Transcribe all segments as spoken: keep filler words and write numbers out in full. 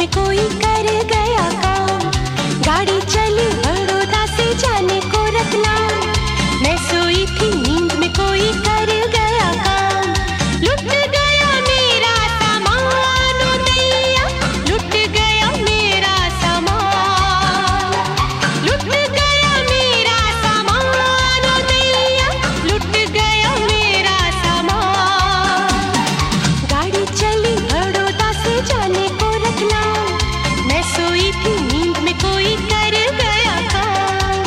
कोई कर गया काम। गाड़ी चली बड़ौदा से जाने को रतलाम। मैं सोई थी नींद में कोई कर गया काम। लुट गया मेरा सामान ओ दैया, लुट गया मेरा सामान। लुट गया मेरा सामान ओ दैया, लुट गया मेरा सामान। गाड़ी चली बड़ौदा से जाने को रतलाम। मैं सोई थी नींद में कोई कर गया काम।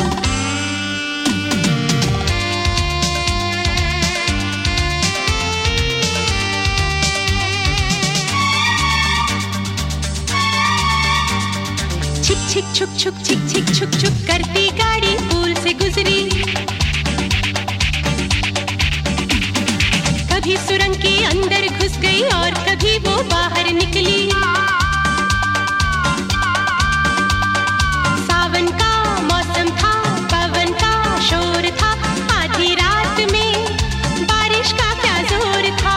छिक छिक छुक छुक छिक छिक छुक छुक करती गाड़ी पुल से गुजरी। कभी सुरंग के अंदर घुस गई और कभी वो बाहर निकली। सावन का मौसम था, पवन का शोर था। आधी रात में बारिश का क्या जोर था।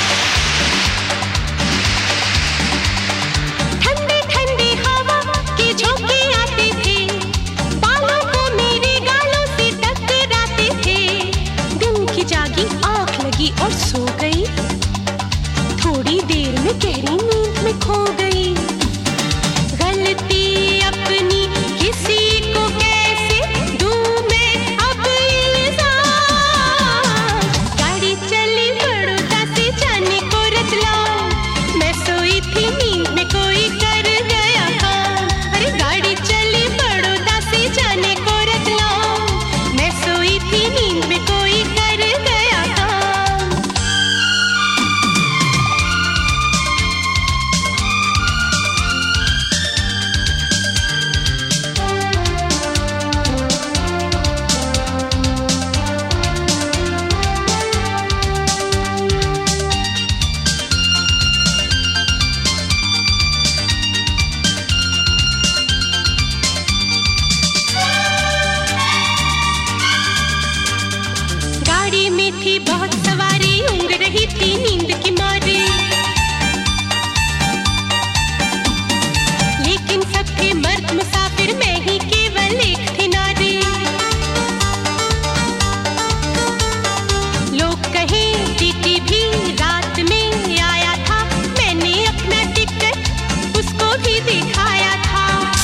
ठंडी ठंडी हवा के झोंके आते थे, बालों को मेरे गालों से टकराते थे। दिन की जागी आंख लगी और सो गई। थोड़ी देर में गहरी नींद में खो गई। गलती अपनी किसी को कैसे दूं मैं अब इल्जाम। गाड़ी चली बड़ौदा से जाने को रतलाम। मैं सोई थी नींद में कोई कर गया काम। अरे गाड़ी चली बड़ौदा से जाने को रतलाम। मैं सोई थी नींद में कोई कर गया काम। गाड़ी में थी बहुत सवारी, ऊँग रही थी नींद की मारे। लेकिन सब थे मर्द मुसाफिर, मैं ही केवल एक थी नारी। लोग कहें टीटी भी रात में आया था। मैंने अपना टिकट उसको भी दिखाया था।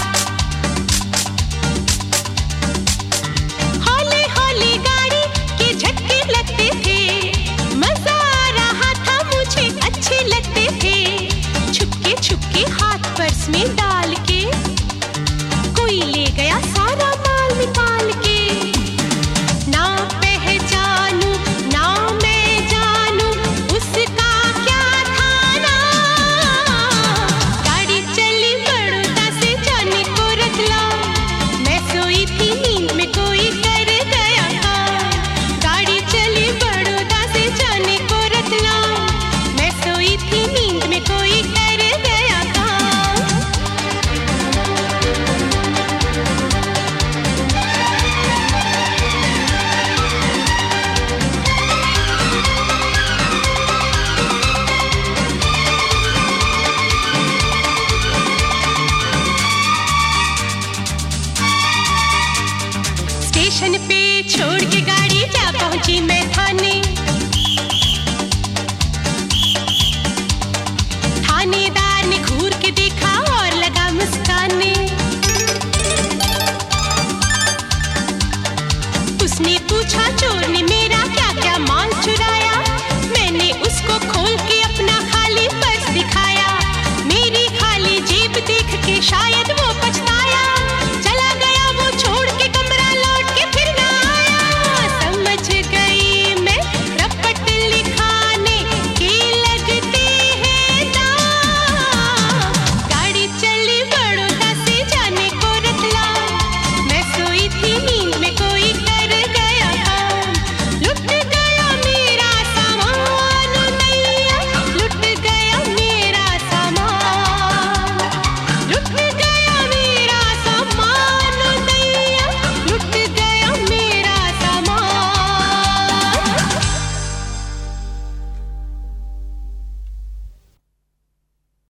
हौले हौले गाड़ी के झटके लगते थे। मजा आ रहा था मुझे, अच्छे लगते थे। छुपके छुपके हाथ पर्स में डाल के कोई ले गया सारा माल निकाल के। ना पहचानू ना मैं जानू उसका क्या था नाम। गाड़ी चली बड़ौदा से जाने को रतलाम। मैं सोई थी नींद में कोई कर गया काम। गाड़ी चली बड़ौदा से जाने को रतलाम। मैं सोई थी नींद में कोई कर गया काम। स्टेशन पे छोड़ के गाड़ी जा पहुंची मैं थाने।